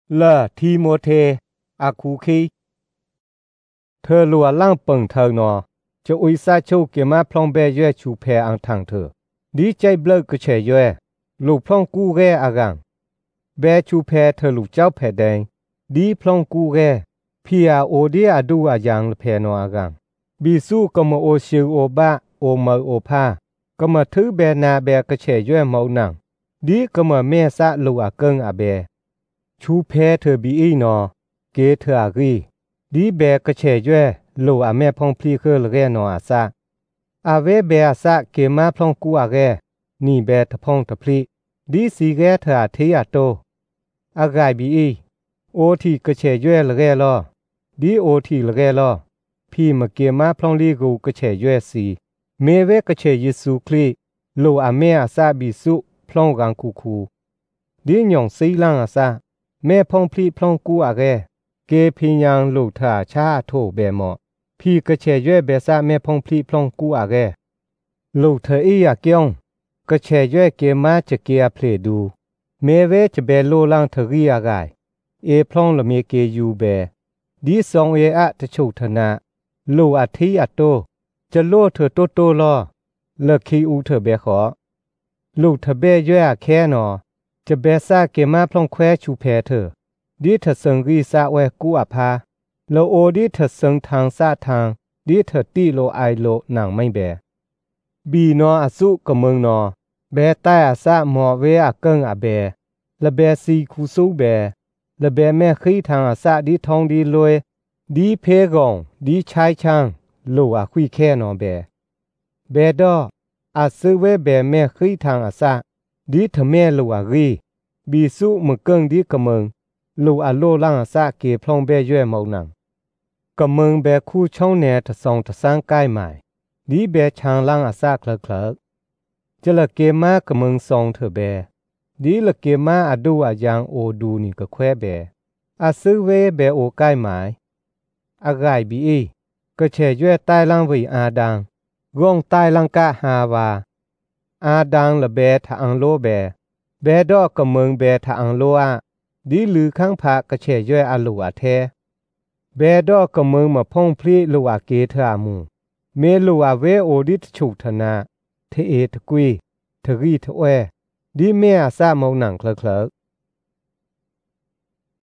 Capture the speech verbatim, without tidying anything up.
เลอทีโมเทอาคูคีเธอลัวล่างเปิงเธอนอจะอุยซาชูเกมาพลองเบยยชูเพอังทางเธอดีใจเบลกเฉยยลูกพลองกูแกอากังเบชูเพเธอลูกเจ้าเพแดงดีพลองกูแกพี่อาโอเดียดูอายังเพนออากังบีสู้ก็มาโอชิวโอบะโอมาโอพาก็มาถือเบนาเบกเฉยยเมานังดีก็มาเมซะลูอาเกิงอาเบชูเพเธอบีอีนอเกเธออากีดีเบกเฉยยลูอาแม่พองพลีเคอลเรนออาซาอาเวเบอาซาเกมาพลองกูอาเกนี่เบทพองทพลีดีสีเกเธออาเทียโตอากายบีอีโอทีกเฉยยลเรลอดีโอทีลเรลอพี่มาเกมาพลองลีกูกเฉยยสีเมเวกเฉยเยซูคลีลูอาแม่อาซาบิสุพลองกังคูคูดีหยองซีลังอาซาแม่พองพลีพลองกูอาเกเกพิญญังลูกถาชาโทเบหมอพี่กระเฉยเบซาแม่พองพลีพลองกูอาเกลูกเธออีอยากยองกระเฉยเกมาจะเกียเพลดูเมเวจะเบโลลังเธอรีอากายเอพลองละเมเกยูเบดีสองเออะตะโชธนาลูอาทิอัตโตจะโลเธอโตโตลอเลิกคีอูเธอเบขอลูกเธอเบยอะแค่นอจะเบซาเกมาพลองแควชูเพเธอดีเธอสังรีซาเวกูอาพาโลโอดีเธอสังทางซาทางดีเธอตีโลไอโลหนังไม่แบบีนออสุกะเมืองนอเบใต้อาซาหมอเวอะเกิงอาเบละเบซีคูซูเบละเบแม่ขี้ทางอาซาดีทองดีลวยดีเพกองดีชายช่างโลอาคุยแค่นอเบเบดออาซือเวเบแม่ขี้ทางอาซาดีเธอแม่โลอารีบีสุมะเกิงดีกะเมืองลูอาโลล่างอาซาเกพลองเบยเมานังกะเมืองเบคู่ช่องแหนทะซองทะสร้างใกล้ใหม่ดีเบชางล่างอาซาคลักคลักจะละเกมากะเมืองซองเธอเบดีละเกมาอดูอายังโอดูนี่ก็แควเบอาซื้อเวเบโอใกล้หมายอากายบีอีก็เฉยใต้ล่างวิอาดังร่องใต้ล่างกะฮาวาอาดังละเบทะอังโลเบเบดอกกะเมืองเบทะอังโลอาดีลือข้างผากระเฉยย่อยอาลูอาเทเบดอกกะเมืองมาพ่องพลีลูอาเกเทอามูเมลูอาเวโอดิทฉุธนาเทเอทกุยทรีทเอดีเมอาซาเมาหนังเคลเคล